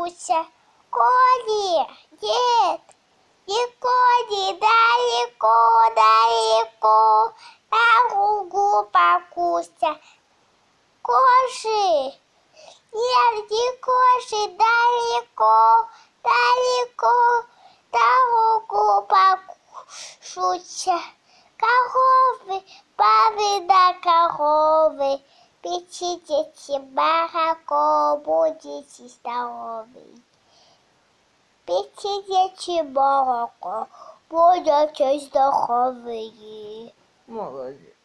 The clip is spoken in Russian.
пакуся. Коли, нет, николи, далеко, далеко, на лугу пакуся. Коши, нет, не коши, далеко, далеко, на лугу пакуся. Коровы, бабы да коровы, печите молоко, будете здоровы. Печите молоко, будете здоровы. Молодец.